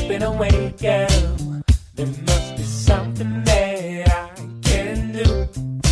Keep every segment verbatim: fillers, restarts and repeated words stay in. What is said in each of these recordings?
slipping away, girl. There must be something that I can do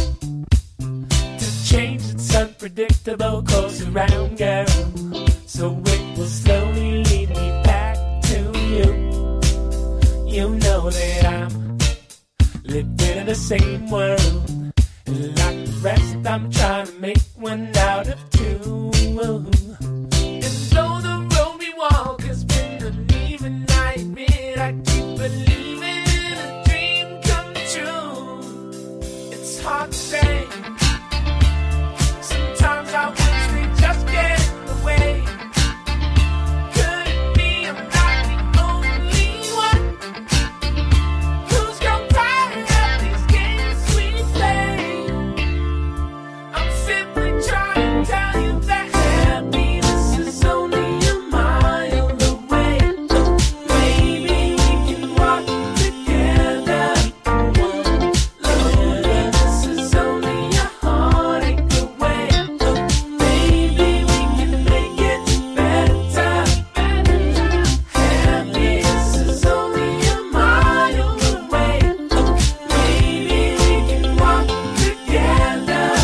to change its unpredictable course around, girl, so it will slowly lead me back to you. You know that I'm living in the same world, and like the rest I'm trying to make one out of two. And though the road we walk has been uneven, I admit I keep believing in a dream come true. It's hard to say. Sometimes I wish we just get in the way. Could it be I'm not the only one who's grown tired of these games we play? I'm simply trying to tell you that happiness is only a mile away. Maybe we can walk together. Loneliness is only a heartache away. Maybe we can make it better. Happiness is only a mile away. Maybe we can walk together.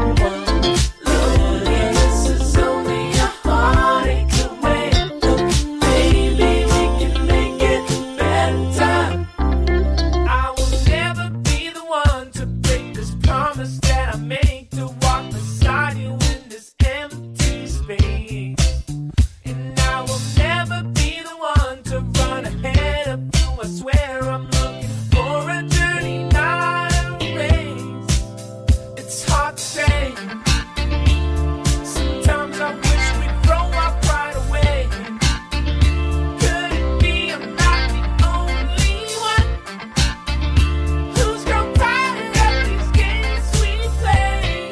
Loneliness is only a heartache away. Maybe we can make it better. I will never be the one to break this promise that I make, to walk beside you in this empty space. And I will never be the one to run ahead of you. I swear I'm looking for a journey, not a race. It's hard to say. Sometimes I wish we'd grow up right away. Could it be I'm not the only one who's grown tired of these games we play?